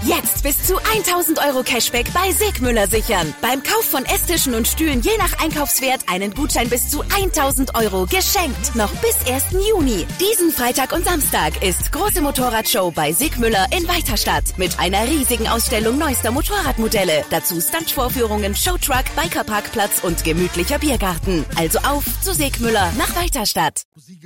Jetzt bis zu 1.000 € Cashback bei Segmüller sichern. Beim Kauf von Esstischen und Stühlen je nach Einkaufswert einen Gutschein bis zu 1.000 € geschenkt. Noch bis 1. Juni. Diesen Freitag und Samstag ist große Motorradshow bei Segmüller in Weiterstadt. Mit einer riesigen Ausstellung neuester Motorradmodelle. Dazu Stuntvorführungen, Showtruck, Bikerparkplatz und gemütlicher Biergarten. Also auf zu Segmüller nach Weiterstadt.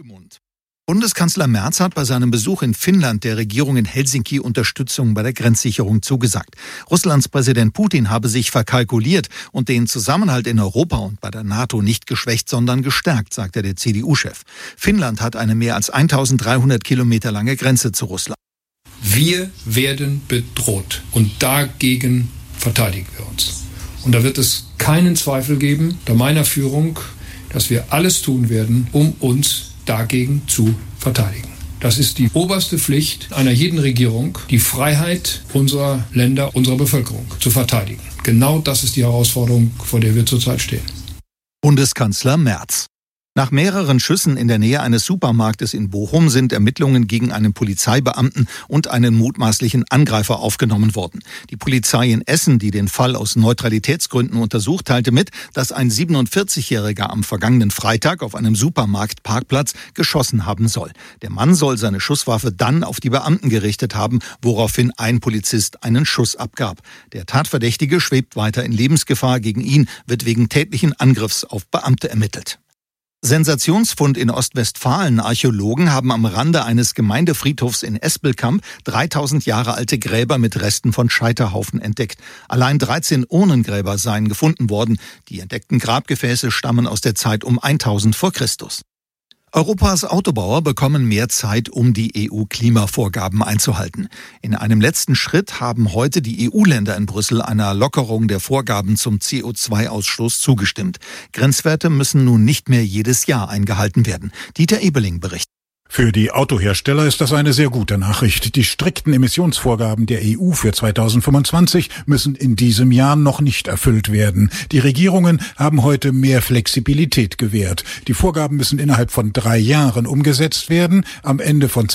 Bundeskanzler Merz hat bei seinem Besuch in Finnland der Regierung in Helsinki Unterstützung bei der Grenzsicherung zugesagt. Russlands Präsident Putin habe sich verkalkuliert und den Zusammenhalt in Europa und bei der NATO nicht geschwächt, sondern gestärkt, sagte der CDU-Chef. Finnland hat eine mehr als 1.300 Kilometer lange Grenze zu Russland. Wir werden bedroht und dagegen verteidigen wir uns. Und da wird es keinen Zweifel geben, unter meiner Führung, dass wir alles tun werden, um uns dagegen zu verteidigen. Das ist die oberste Pflicht einer jeden Regierung, die Freiheit unserer Länder, unserer Bevölkerung zu verteidigen. Genau das ist die Herausforderung, vor der wir zurzeit stehen. Bundeskanzler Merz. Nach mehreren Schüssen in der Nähe eines Supermarktes in Bochum sind Ermittlungen gegen einen Polizeibeamten und einen mutmaßlichen Angreifer aufgenommen worden. Die Polizei in Essen, die den Fall aus Neutralitätsgründen untersucht, teilte mit, dass ein 47-Jähriger am vergangenen Freitag auf einem Supermarktparkplatz geschossen haben soll. Der Mann soll seine Schusswaffe dann auf die Beamten gerichtet haben, woraufhin ein Polizist einen Schuss abgab. Der Tatverdächtige schwebt weiter in Lebensgefahr. Gegen ihn wird wegen tätlichen Angriffs auf Beamte ermittelt. Sensationsfund in Ostwestfalen. Archäologen haben am Rande eines Gemeindefriedhofs in Espelkamp 3000 Jahre alte Gräber mit Resten von Scheiterhaufen entdeckt. Allein 13 Urnengräber seien gefunden worden. Die entdeckten Grabgefäße stammen aus der Zeit um 1000 vor Christus. Europas Autobauer bekommen mehr Zeit, um die EU-Klimavorgaben einzuhalten. In einem letzten Schritt haben heute die EU-Länder in Brüssel einer Lockerung der Vorgaben zum CO2-Ausstoß zugestimmt. Grenzwerte müssen nun nicht mehr jedes Jahr eingehalten werden. Dieter Ebeling berichtet. Für die Autohersteller ist das eine sehr gute Nachricht. Die strikten Emissionsvorgaben der EU für 2025 müssen in diesem Jahr noch nicht erfüllt werden. Die Regierungen haben heute mehr Flexibilität gewährt. Die Vorgaben müssen innerhalb von 3 Jahren umgesetzt werden. Am Ende von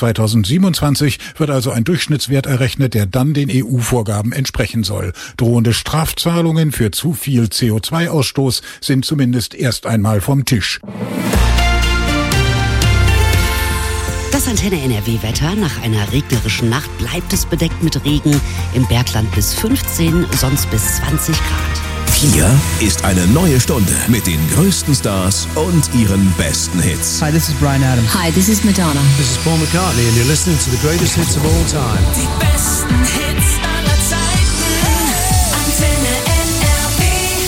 2027 wird also ein Durchschnittswert errechnet, der dann den EU-Vorgaben entsprechen soll. Drohende Strafzahlungen für zu viel CO2-Ausstoß sind zumindest erst einmal vom Tisch. Das Antenne NRW-Wetter. Nach einer regnerischen Nacht bleibt es bedeckt mit Regen. Im Bergland bis 15, sonst bis 20 Grad. Hier ist eine neue Stunde mit den größten Stars und ihren besten Hits. Hi, this is Bryan Adams. Hi, this is Madonna. This is Paul McCartney and you're listening to the greatest hits of all time. Die besten Hits aller Zeiten. Antenne NRW.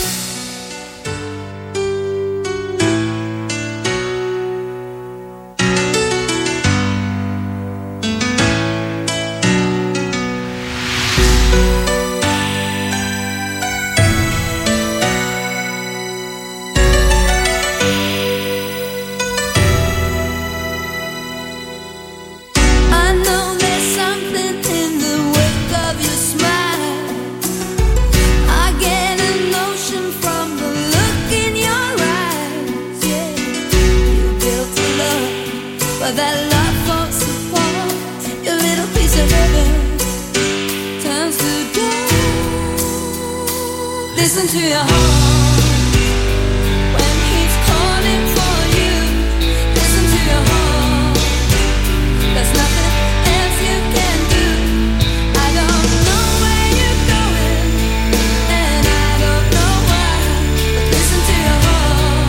Listen to your heart when he's calling for you. Listen to your heart. There's nothing else you can do. I don't know where you're going, and I don't know why. But listen to your heart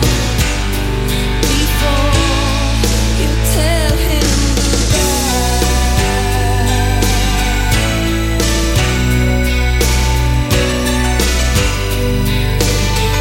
before you tell him goodbye.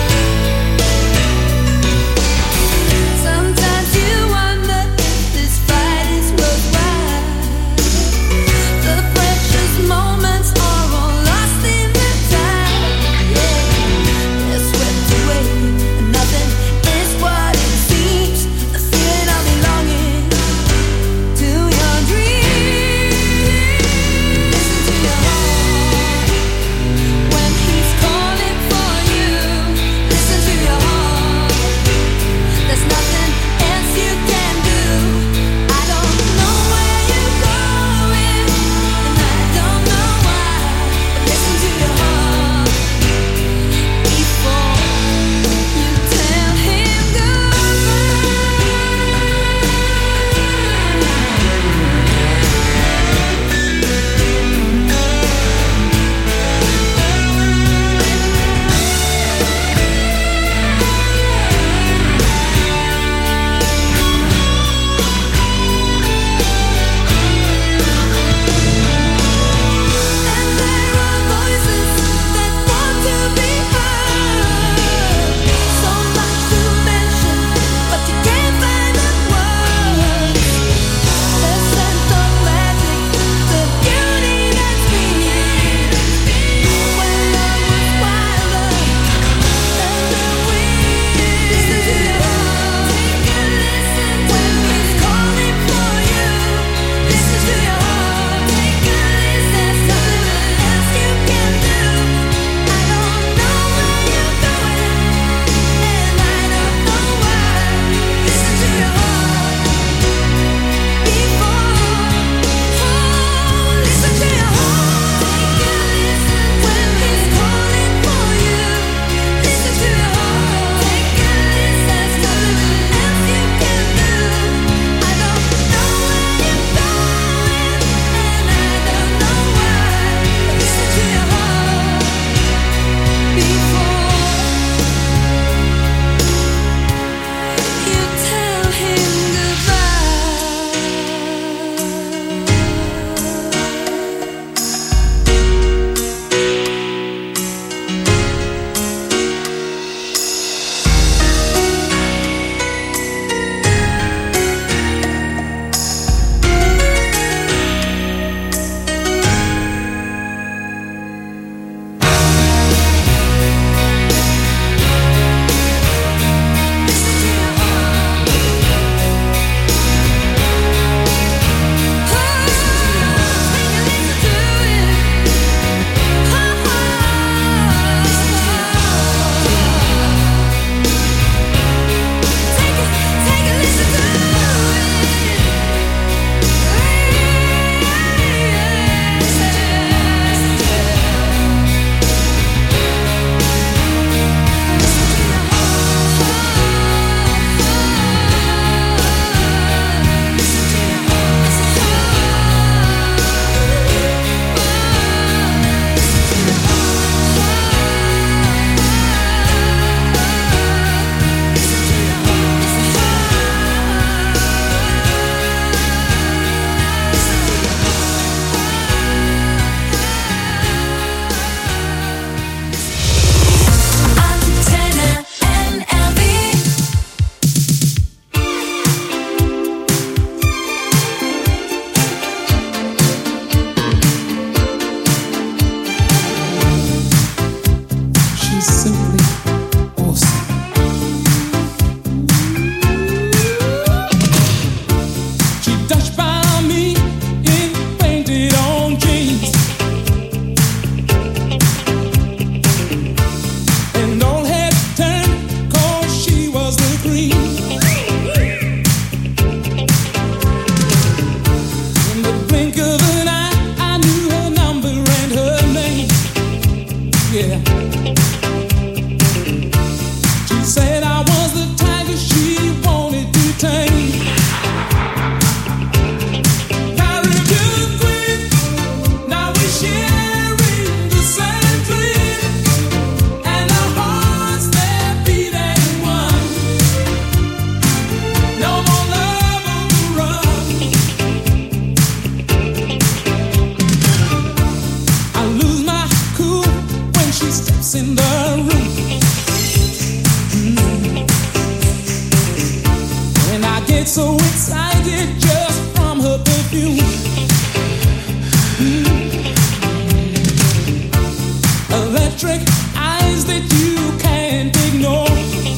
electric eyes that you can't ignore.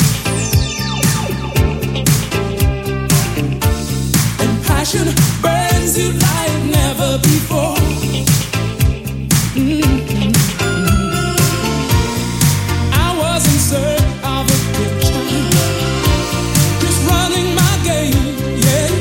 And passion burns you like never before. I was in search of a picture, just running my game, yeah.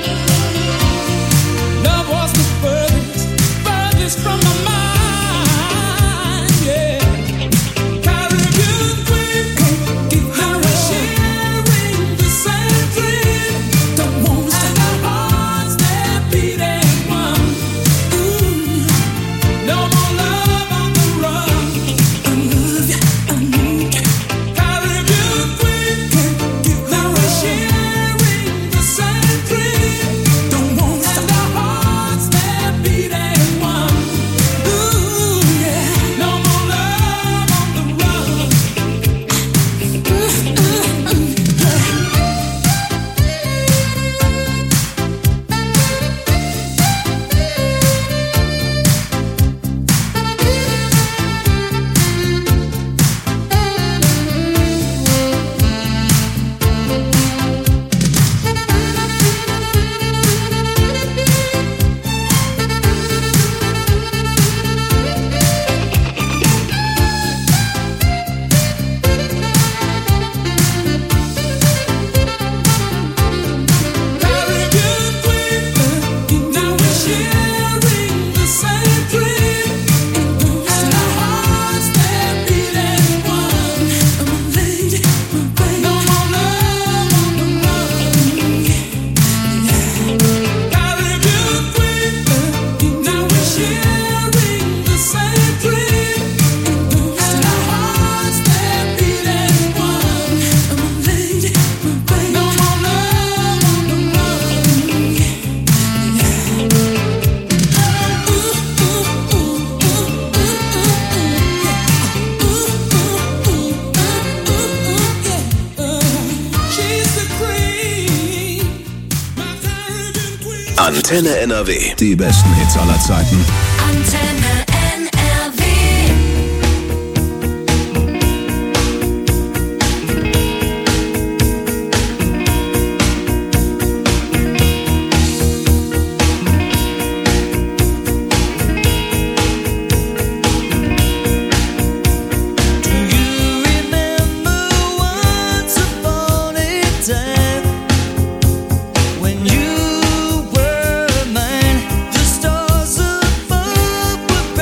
Love was the furthest from my mind, yeah. Caribbean queen, I was sharing the same dream. Don't want to and our hearts they're beating one. Ooh, no more love on the run. I love you, I need you. Caribbean queen, I was sharing the same dream. Don't want to and our hearts they're beating one. Ooh, yeah, no more love on the run. Caribbean queen, now we're sharing the same dream. And our hearts they're beating one. My lady, my baby. No more love on the run. Caribbean queen, now we're sharing the same dream. And our hearts they're beating one. My lady, my baby. No more love on the run. She's the queen, my Caribbean queen. Antenne NRW. Die besten Hits aller Zeiten. Antenne NRW. Do you remember once upon a time when you were mine? The stars above were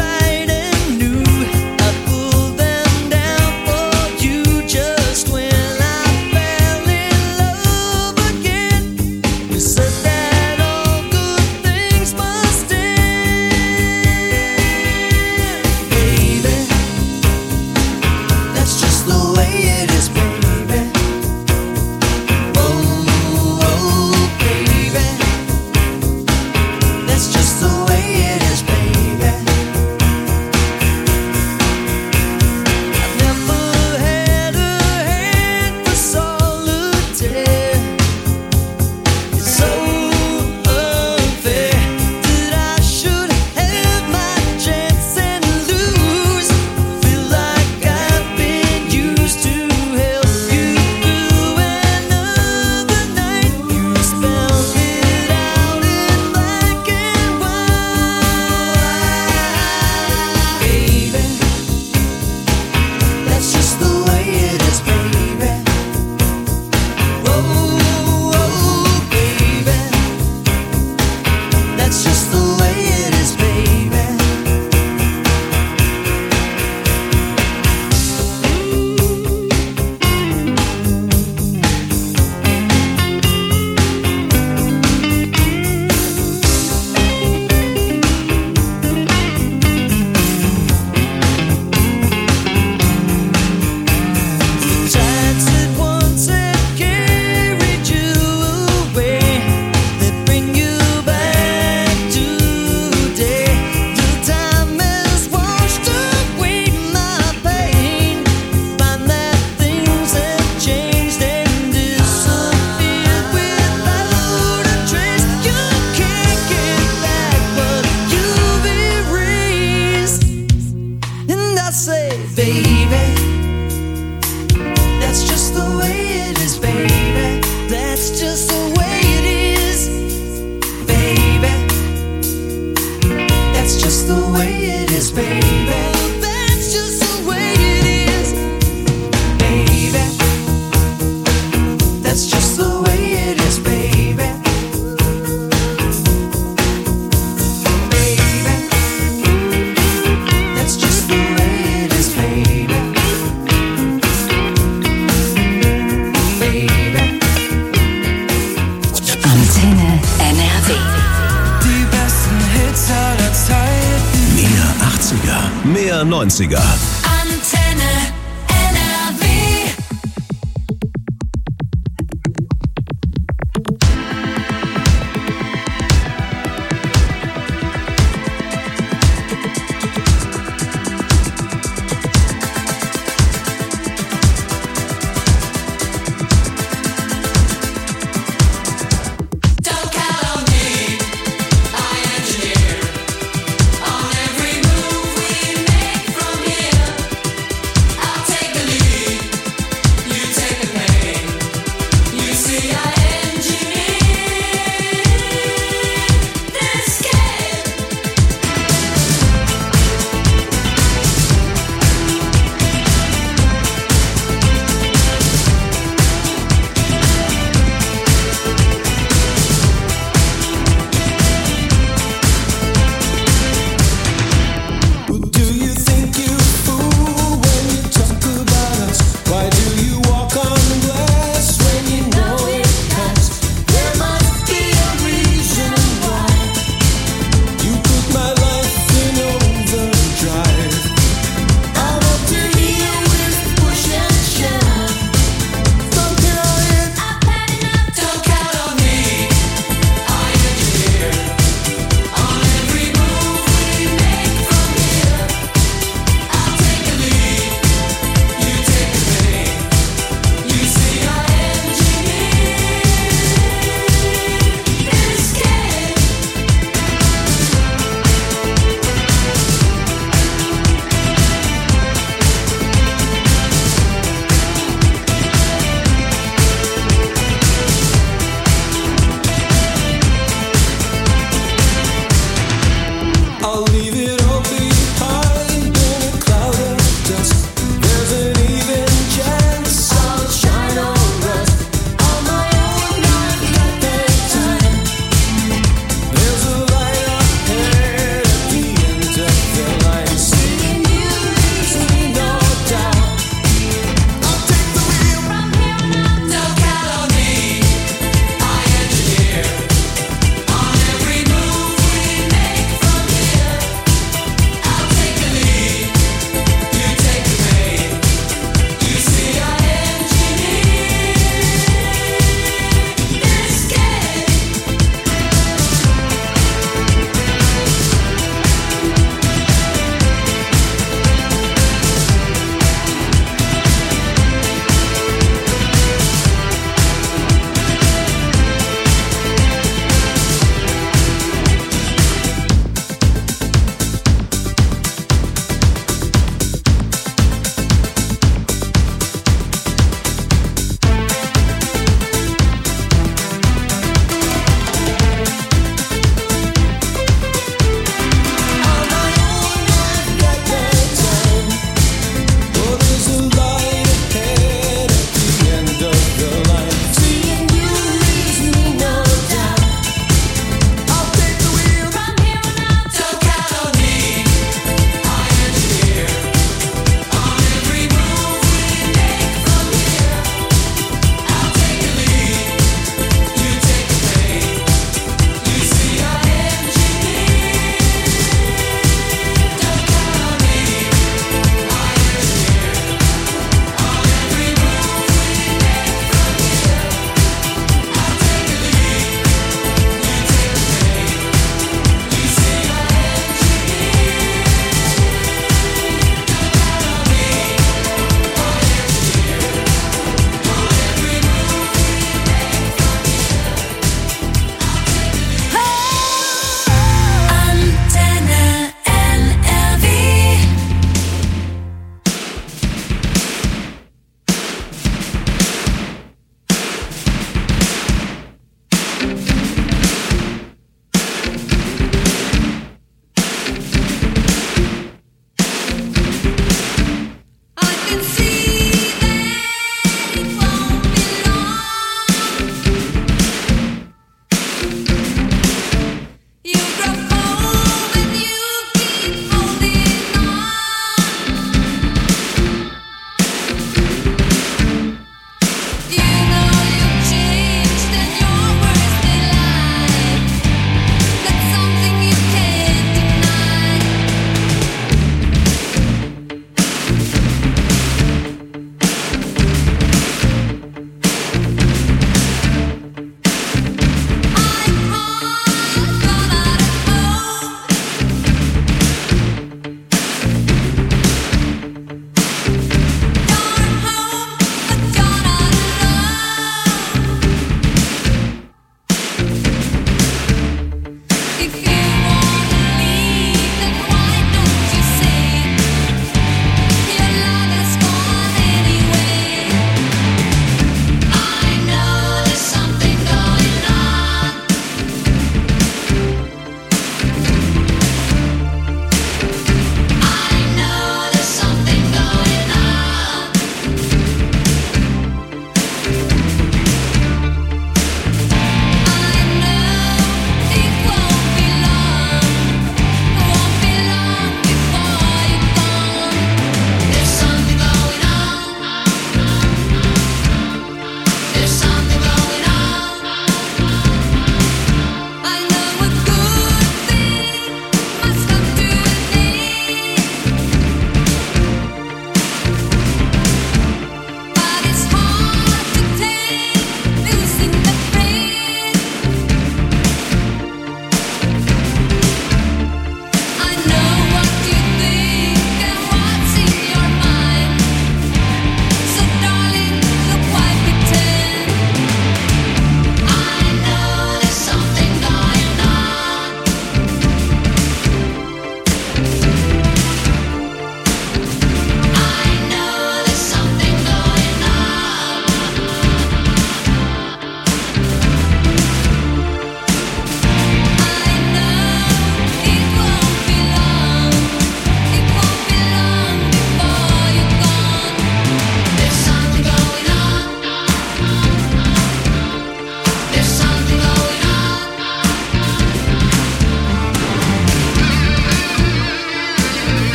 baby. That's just the way it is, baby. That's just the way it is, baby. That's just the way it is, baby. That's just the way it is, baby. That's just the way it is, baby. Baby. That's just the way it is, baby. Baby. Antenne NRW. Die besten Hits aller Zeiten. Mehr 80er, mehr 90er. Antenne NRW. Don't count on me, I engineer on every move we make from here.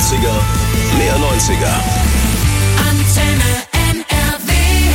80er, mehr 90er. Antenne NRW.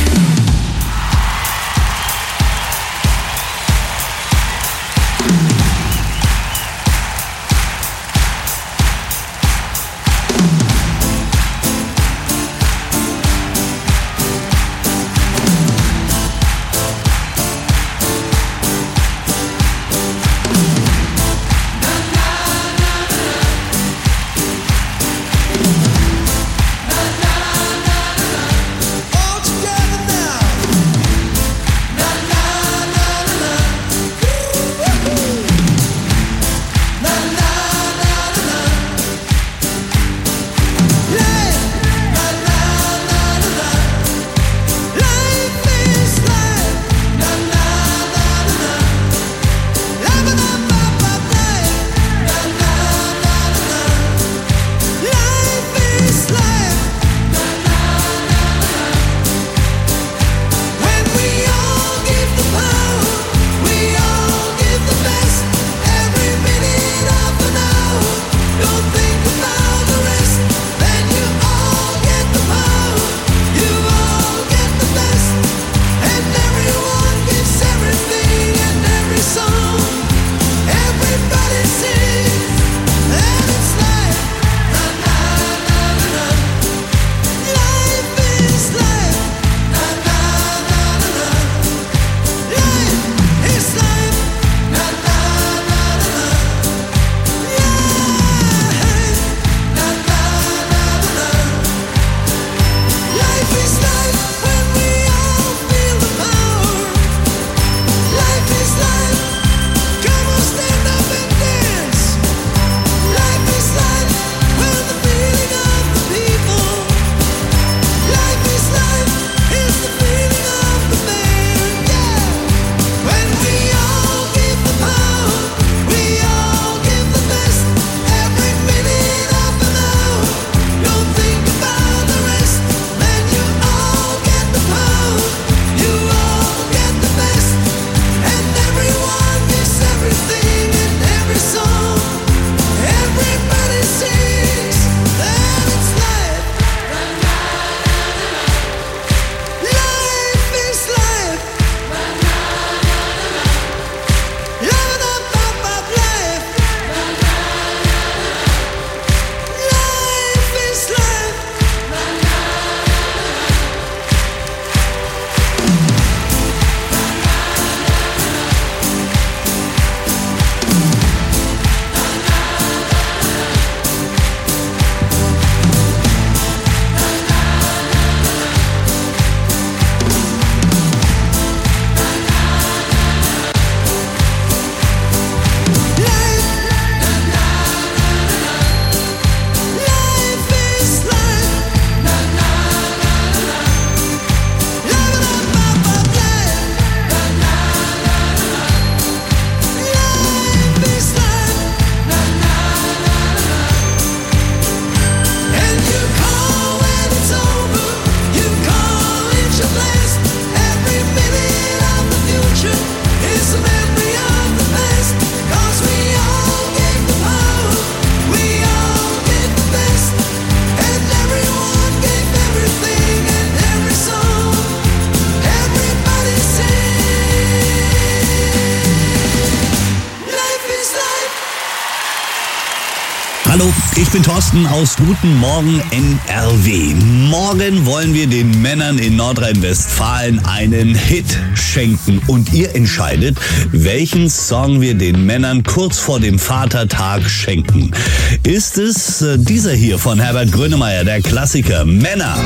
Hallo, ich bin Thorsten aus Guten Morgen NRW. Morgen wollen wir den Männern in Nordrhein-Westfalen einen Hit schenken. Und ihr entscheidet, welchen Song wir den Männern kurz vor dem Vatertag schenken. Ist es dieser hier von Herbert Grönemeyer, der Klassiker Männer?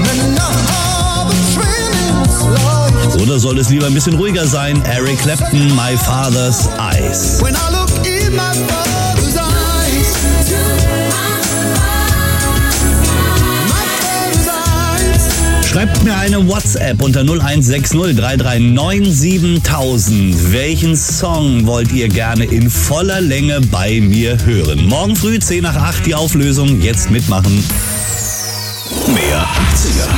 Oder soll es lieber ein bisschen ruhiger sein? Eric Clapton, My Father's Eyes. Schreibt mir eine WhatsApp unter 0160 339 7000. Welchen Song wollt ihr gerne in voller Länge bei mir hören? Morgen früh 10 nach 8 die Auflösung. Jetzt mitmachen. Mehr 80er.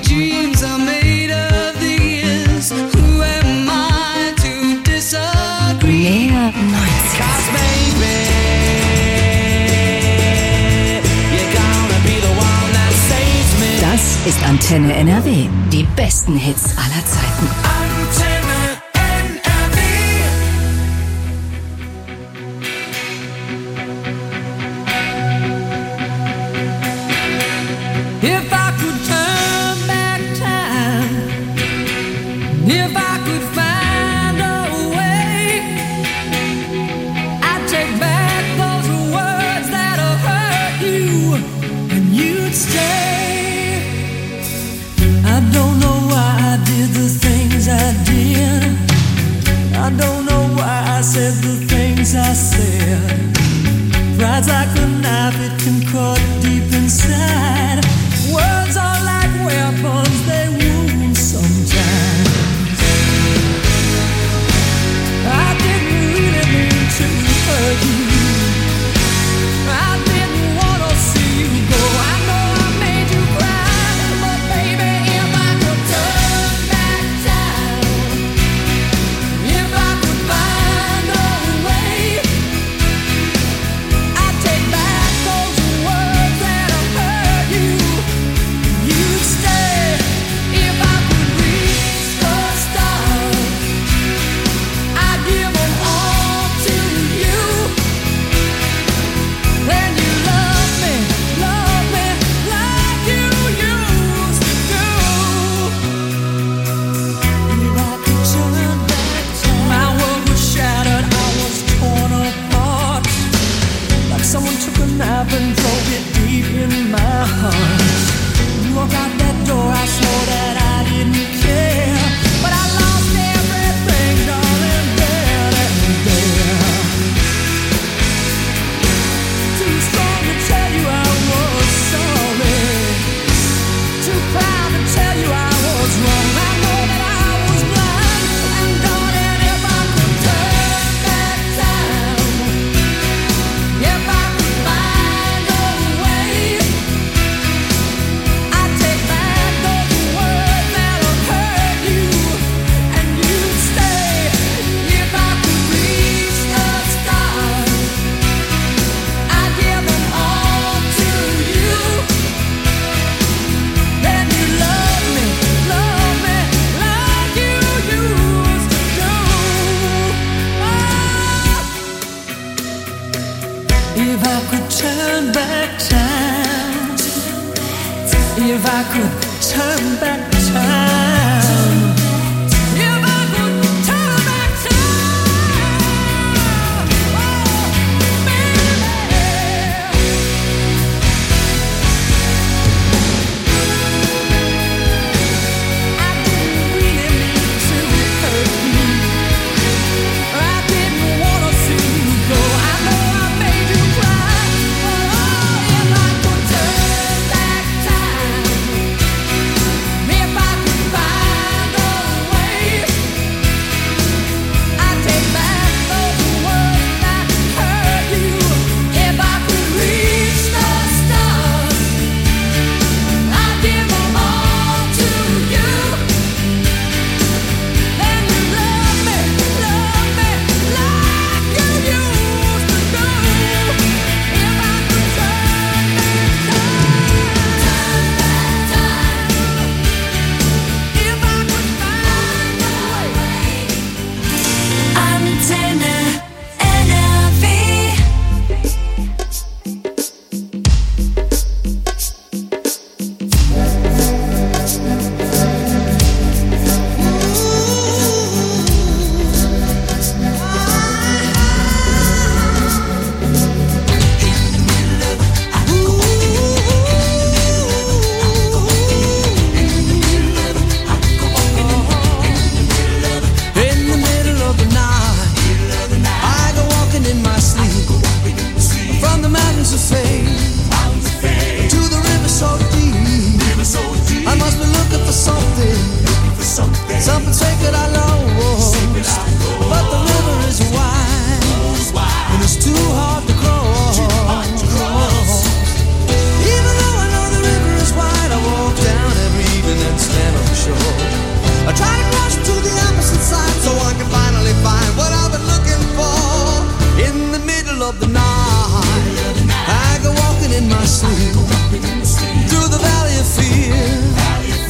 Mehr 90er. Antenne NRW. Die besten Hits aller Zeiten. Antenne NRW. If I could turn back time, if I could find a way, I'd take back those words that have hurt you, and you'd stay. I don't know why I did the things I did. I don't know why I said the things I said. Pride's like a knife, it can cut deep inside. Words are like weapons, they wound sometimes. I didn't really mean to hurt you. I didn't want to see you go. I know I made you cry, but baby, if I could turn back time, if I could find a way, I'd take back those words that have hurt you. You'd stay if I could reach the stars. I'd give them all to you. Then you love me like you used to do. If I could turn back time, my world was shattered, I was torn apart. Like someone took a knife and drove it deep in my heart. You walk out that door, I swore that I didn't care, but I lost everything, darling, there and there. Too strong to tell you I was sorry, too proud to tell you I was wrong. I know that I was blind, and darling, if I could turn back time, if I could find a way, I'd take back those words that have hurt you, and you'd stay if I could reach the stars. I'd give them all to you. Then you love me like you used to do. If I could turn back time, if I could turn back time, if I could turn back time, oh, baby. I didn't really mean to hurt you. I didn't want to see you go. I know I made you cry, but oh, if I could turn back time, if I could find a way, I'd take back those words that hurt you. If I could reach the stars, I'd give them all to you. Then you love me like you used to do. If I could turn back time, if I could find a way. Antenne NRW. In the middle of the night, I go walking in my sleep. From the mountains of fame to the river so deep. I must be looking for something sacred I lost. But the river is wide and it's too hard to cross. Even though I know the river is wide, I walk down every evening and stand on the shore. I try to cross to the opposite side so I can finally find what I've been looking for. In the middle of the night, I go walking in my sleep through the valley of fear.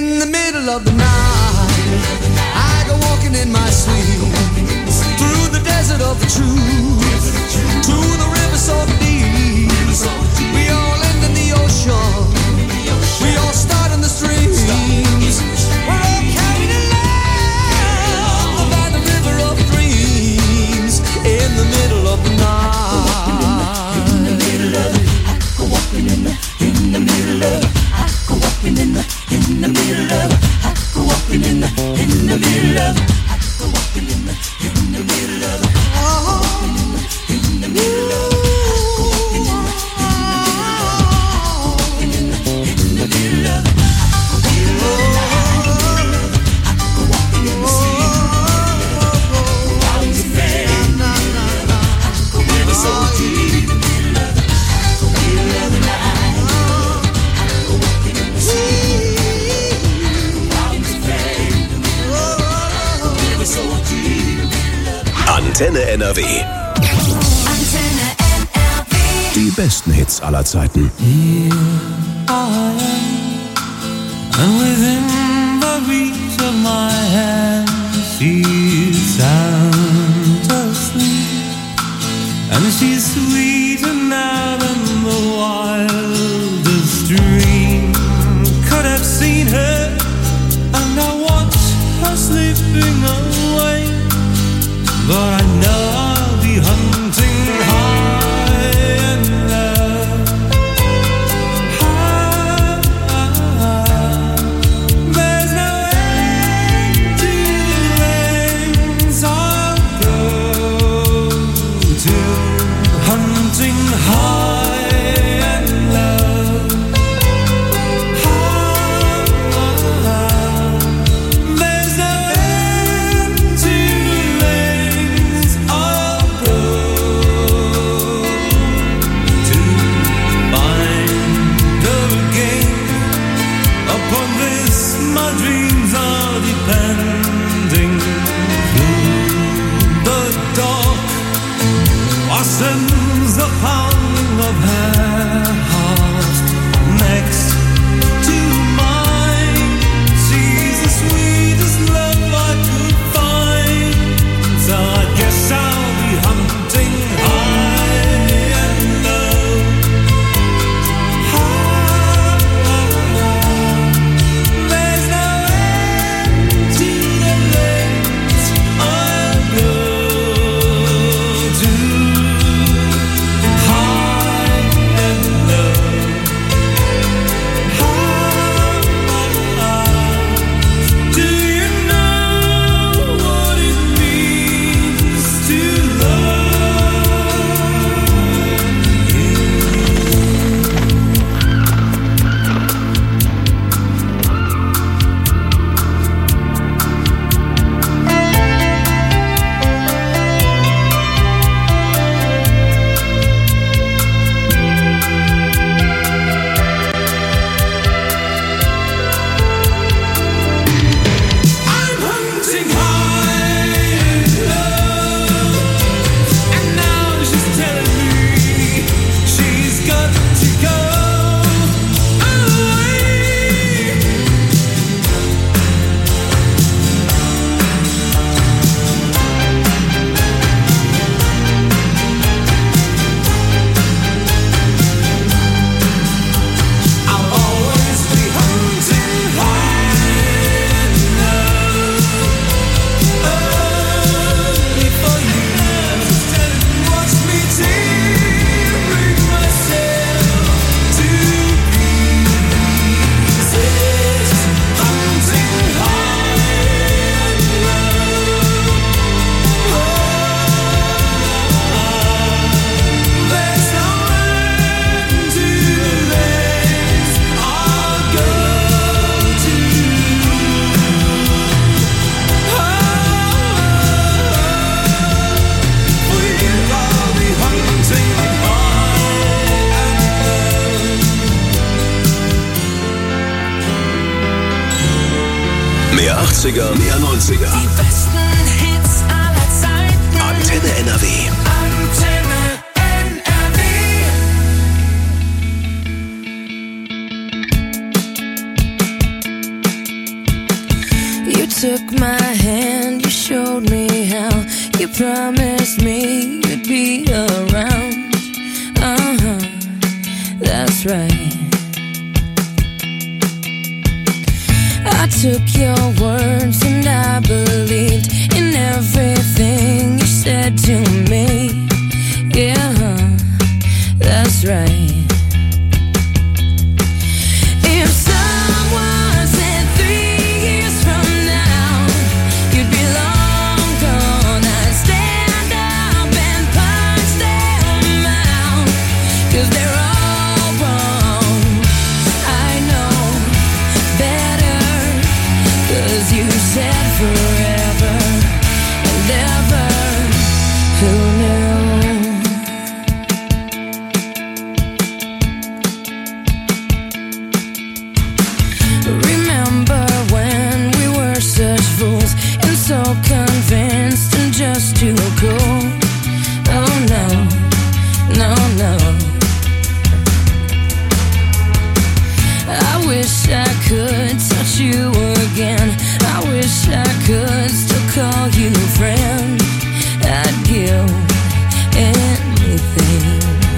In the middle of the night, I go walking in my sleep, through the desert of the truth, to the river so deep. We all end in the ocean, we all start in the streams. We're all carried along by the river of dreams. In the middle of the night, in the middle of it, I go walking in the middle of it. I go walking in the middle of it. I go walking in the middle of it. I go walking in the middle of it. Oh, in the middle of it. Antenne NRW. Antenne NRW. Die besten Hits aller Zeiten. Here I am, and within the reach of my hand, she's sound asleep, and she's sweeter now than the wildest dream could have seen her, and I watch her slipping away. But I know I'll be hunting high and low. There's no end to the lengths I'll go to, hunting high and low. There's no end to the lengths I'll go to find her again. Upon this my dreams are depending. Through the dark washes the pounding of her heart next to mine. She's the sweetest love I could find. So I guess I'll be hunting high and low. There's no end to the lengths I'll go to, high and low. Do you know what it means to love you? I'm hunting high and low, and now she's telling me she's got to go away. I'll always be hunting high and low, only for you. Watch me tearing myself to pieces, hunting high and low. There's no end to the lengths I'll go to. For you I'll be hunting high and low. Mehr 80er, mehr 90er. Die besten Hits aller Zeiten. Antenne NRW. Antenne NRW. promised me you'd be around. That's right. I took your words and I believed in everything you said to me. Yeah, that's right. If someone said 3 years from now you'd be long gone, I'd stand up and punch them out, 'cause they're all wrong. I know better, 'cause you said forever and ever. Who knew? Remember when we were such fools and so convinced and just too cool? Oh no, no, no. I wish I could touch you again. I wish I could still call you friend. I'd give anything.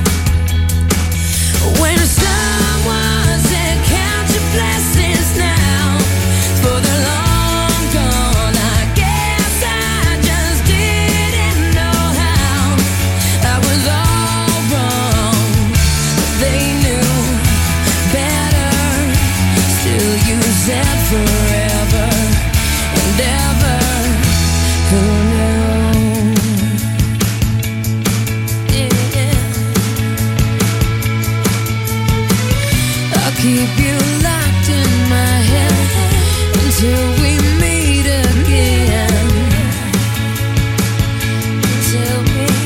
When someone said count your blessings now, for the long gone, I guess I just didn't know how. I was all wrong, they knew better. Still you said forever and ever. Who knew? I'll keep you locked in my head until we meet again. Until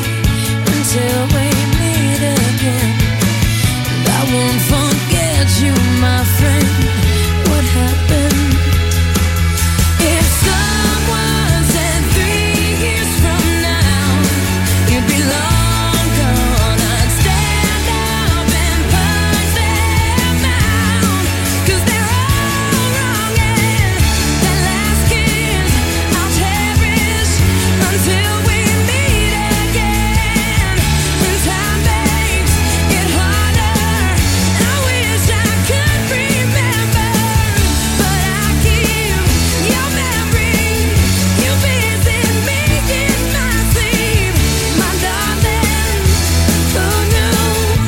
we meet again. And I won't forget you, my friend. What happened? If someone said 3 years from now you'd be long gone, I'd stand up and punch them out, 'cause they're all wrong. And that last kiss I'll cherish until we meet again. When time makes it harder, I wish I could remember, but I keep your memory. You visit me in my sleep, my darling. Who knew?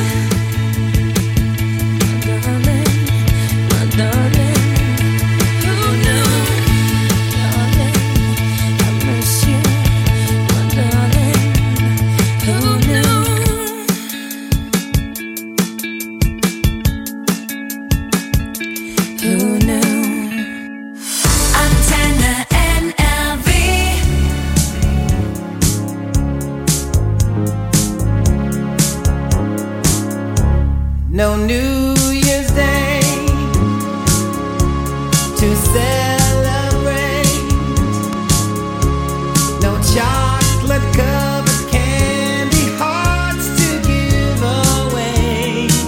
My darling, who knew? Darling, I miss you, my darling. Who knew? Who knew? Antenna NRV. No New Year's Day to celebrate. No chocolate covered candy hearts to give away.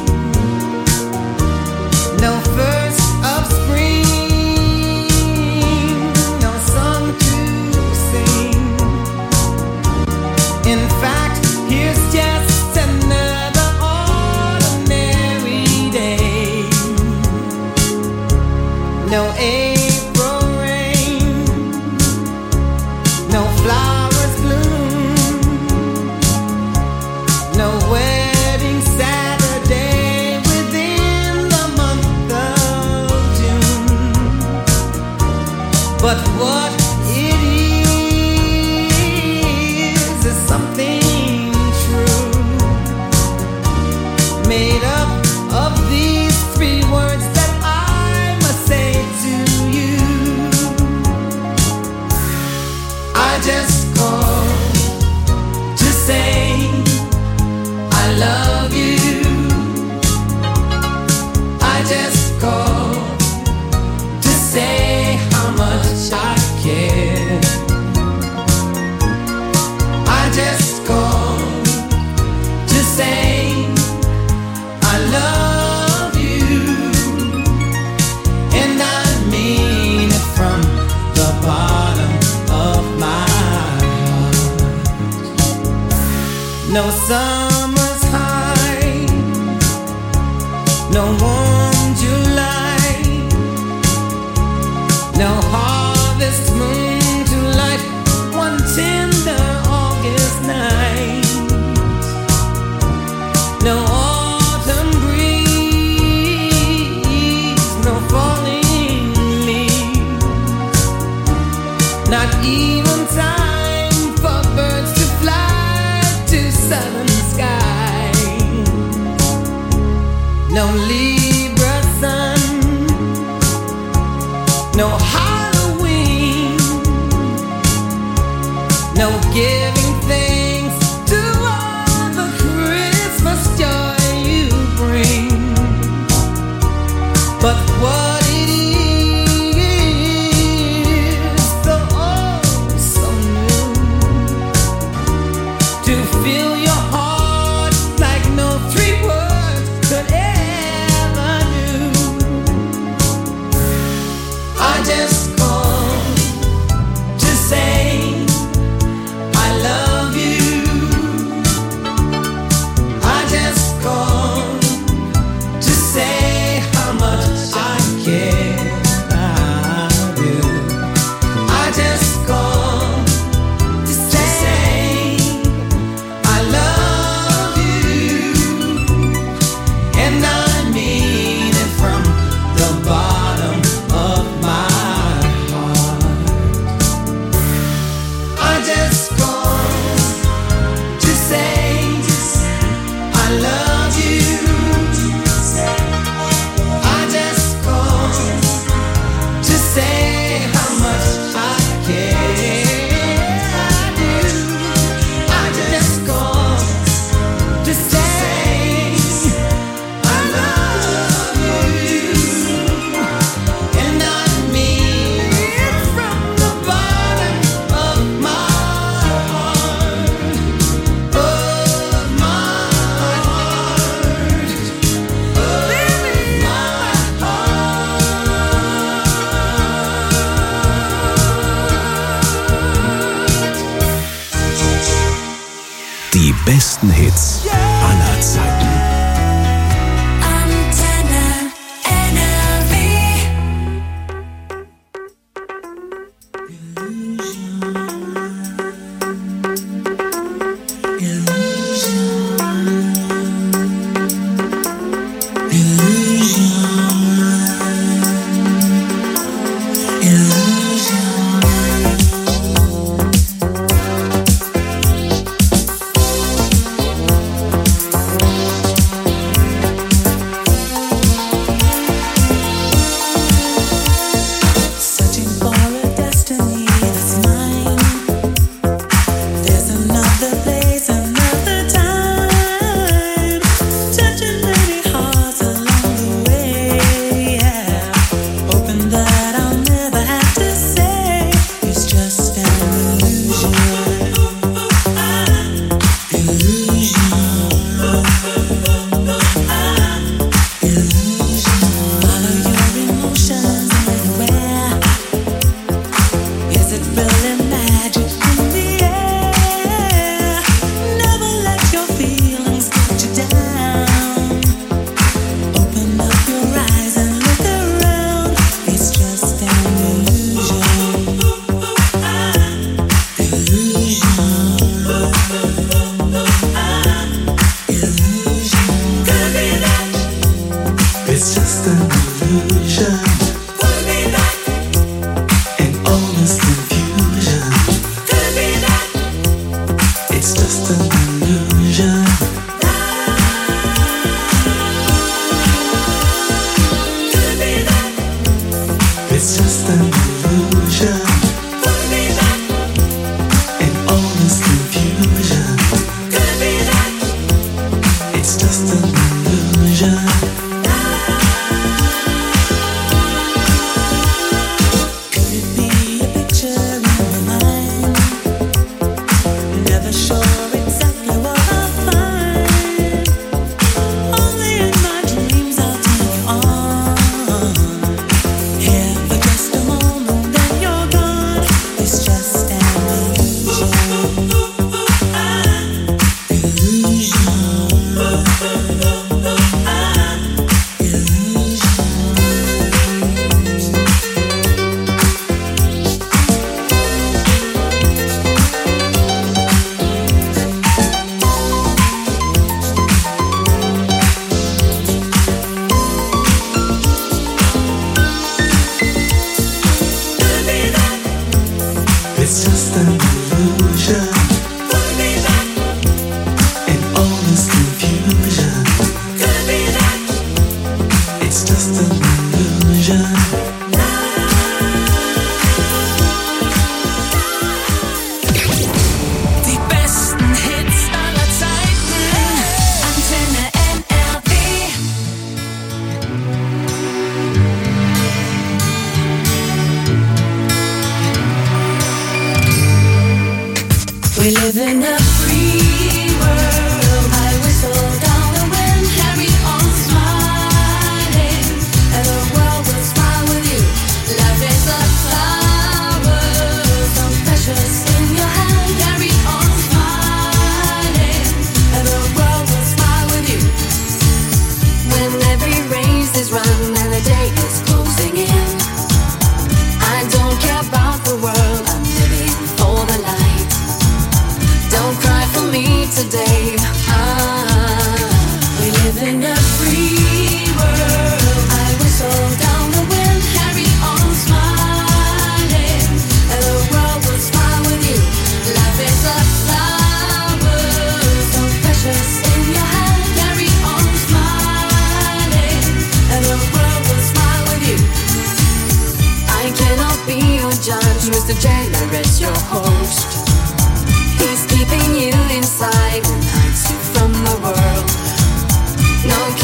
No first of spring, no song to sing. In fact, here's just another ordinary day. No April rain, no flowers bloom, no wedding Saturday within the month of June. But what it is something true, made up of these 3 words that I must say to you. I just called to say I love you. I just called to say how much I care. I just called to say I love you, and I mean it from the bottom of my heart. summer's high, no warm July, no harvest moon to light one tender August night, no autumn breeze, no falling leaves, not even time for birds to fly to southern skies, no Libra sun, no Halloween, no giving thanks to all the Christmas joy you bring. But what it is, so oh so new, to fill your heart like no three words could ever do. I just called to say I love you. I just called to say how much I care about you. I just called to say I love you, and I mean it from the bottom of my heart. I just called to say I love you. I just called to say how much I care. I do. I just called to say I love you, and I mean it from the bottom of my heart, of my heart, of my Die besten Hits aller Zeiten. Antenne NRW. Searching for a destiny that's mine. There's another place, another time. Touching many hearts along the way. Yeah. Hoping that I'll never have to say it's just an illusion. Follow your emotions anywhere. Is it really magic in the air? Never let your feelings get you down. Open up your eyes and look around. It's just an illusion. Could be that. It's just an illusion. Could be that. And all this confusion. Could be that. It's just an illusion. Could be that. It's just an illusion. Could be that. And all this confusion. Could be that. It's just an illusion. Could it be a picture in my mind? Never sure exactly what I'll find. Only in my dreams I'll take you on. Here for just a moment, then you're gone. It's just an illusion. Illusion. In a free world, I whistle down the wind, carry on smiling, and the world will smile with you. Life is a flower, so precious in your hand, carry on smiling, and the world will smile with you. I cannot be your judge, Mr. Jailer is your host. He's keeping you inside and hides you from the world. No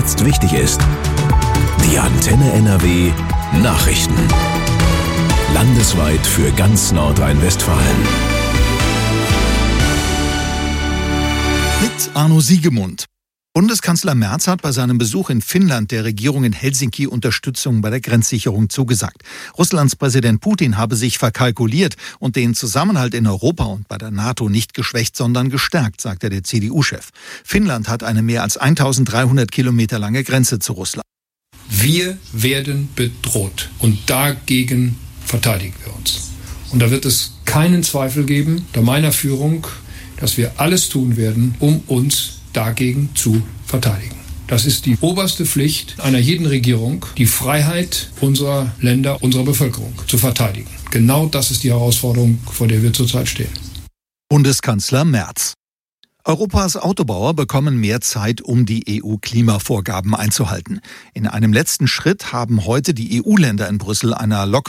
jetzt wichtig ist. Die Antenne NRW Nachrichten. Landesweit für ganz Nordrhein-Westfalen. Mit Arno Siegemund. Bundeskanzler Merz hat bei seinem Besuch in Finnland der Regierung in Helsinki Unterstützung bei der Grenzsicherung zugesagt. Russlands Präsident Putin habe sich verkalkuliert und den Zusammenhalt in Europa und bei der NATO nicht geschwächt, sondern gestärkt, sagte der CDU-Chef. Finnland hat eine mehr als 1300 Kilometer lange Grenze zu Russland. Wir werden bedroht und dagegen verteidigen wir uns. Und da wird es keinen Zweifel geben, unter meiner Führung, dass wir alles tun werden, um uns dagegen zu verteidigen. Das ist die oberste Pflicht einer jeden Regierung, die Freiheit unserer Länder, unserer Bevölkerung zu verteidigen. Genau das ist die Herausforderung, vor der wir zurzeit stehen. Bundeskanzler Merz. Europas Autobauer bekommen mehr Zeit, um die EU-Klimavorgaben einzuhalten. In einem letzten Schritt haben heute die EU-Länder in Brüssel einer